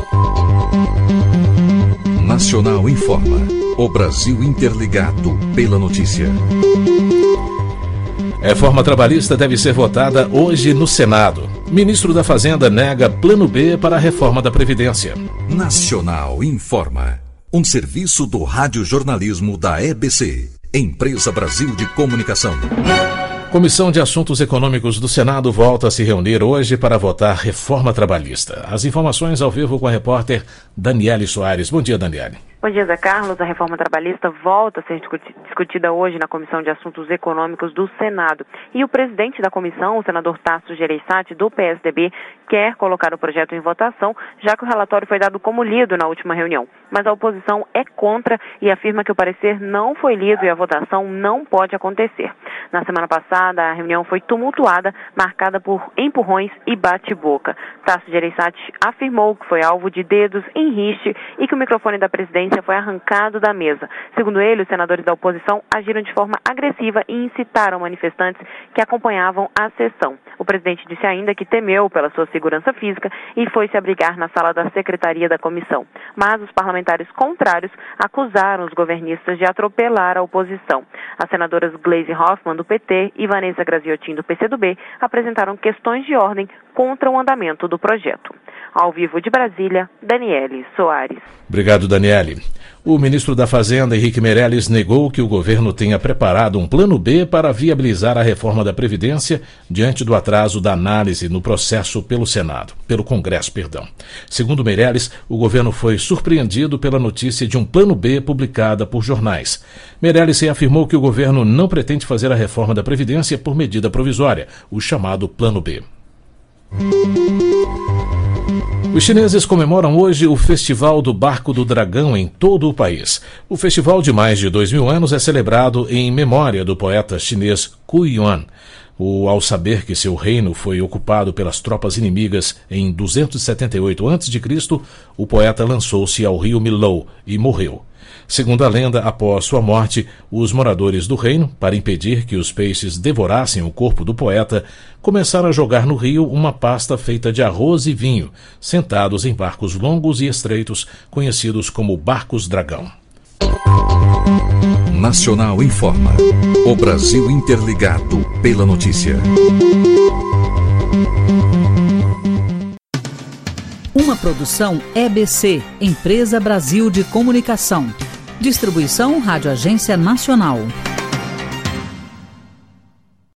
Nacional informa. O Brasil interligado pela notícia. Reforma trabalhista deve ser votada hoje no Senado. Ministro da Fazenda nega plano B para a reforma da Previdência. Nacional informa. Um serviço do radiojornalismo da EBC, Empresa Brasil de Comunicação. Comissão de Assuntos Econômicos do Senado volta a se reunir hoje para votar reforma trabalhista. As informações ao vivo com a repórter Daniele Soares. Bom dia, Daniele. Bom dia, Zé Carlos. A reforma trabalhista volta a ser discutida hoje na Comissão de Assuntos Econômicos do Senado. E o presidente da comissão, o senador Tasso Gereissati, do PSDB, quer colocar o projeto em votação, já que o relatório foi dado como lido na última reunião. Mas a oposição é contra e afirma que o parecer não foi lido e a votação não pode acontecer. Na semana passada, a reunião foi tumultuada, marcada por empurrões e bate-boca. Tasso Gereissati afirmou que foi alvo de dedos em riste e que o microfone da presidência foi arrancado da mesa. Segundo ele, os senadores da oposição agiram de forma agressiva e incitaram manifestantes que acompanhavam a sessão. O presidente disse ainda que temeu pela sua segurança física e foi se abrigar na sala da secretaria da comissão. Mas os parlamentares contrários acusaram os governistas de atropelar a oposição. As senadoras Gleisi Hoffmann, do PT, e Vanessa Graziotin, do PCdoB, apresentaram questões de ordem contra o andamento do projeto. Ao vivo de Brasília, Daniele Soares. Obrigado, Daniele. O ministro da Fazenda, Henrique Meirelles, negou que o governo tenha preparado um plano B para viabilizar a reforma da Previdência diante do atraso da análise no processo pelo Congresso. Segundo Meirelles, o governo foi surpreendido pela notícia de um plano B publicada por jornais. Meirelles afirmou que o governo não pretende fazer a reforma da Previdência por medida provisória, o chamado plano B. Os chineses comemoram hoje o Festival do Barco do Dragão em todo o país. O festival de mais de 2.000 anos é celebrado em memória do poeta chinês Qu Yuan. Ao saber que seu reino foi ocupado pelas tropas inimigas em 278 a.C., o poeta lançou-se ao rio Milou e morreu. Segundo a lenda, após sua morte, os moradores do reino, para impedir que os peixes devorassem o corpo do poeta, começaram a jogar no rio uma pasta feita de arroz e vinho, sentados em barcos longos e estreitos, conhecidos como barcos dragão. Nacional informa. O Brasil interligado pela notícia. Uma produção EBC, Empresa Brasil de Comunicação. Distribuição Rádio Agência Nacional.